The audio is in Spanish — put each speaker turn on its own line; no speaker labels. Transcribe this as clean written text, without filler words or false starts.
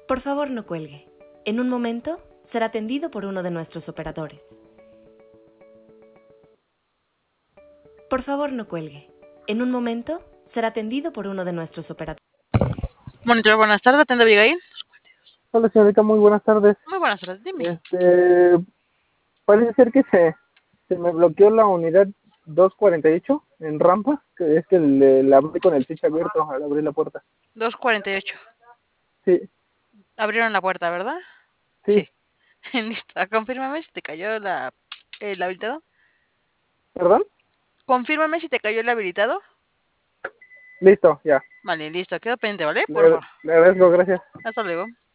Por favor, no cuelgue. En un momento será atendido por uno de nuestros operadores. Por favor, no cuelgue. En un momento será atendido por uno de nuestros operadores.
Monitor, buenas tardes, atiende Abigail.
Hola señorita, muy buenas tardes.
Muy buenas tardes, dime.
Parece ser que se me bloqueó la unidad 248 en rampa, que es que la abrí con el switch abierto al abrir la puerta.
248.
Sí,
Abrieron la puerta, ¿verdad?
sí,
Sí. Listo. Confírmame si te cayó el habilitado.
¿perdón?
Confírmame si te cayó el habilitado.
Listo, ya.
Vale, listo. Quedo pendiente, ¿vale? Por favor.
Le agradezco, gracias.
Hasta luego.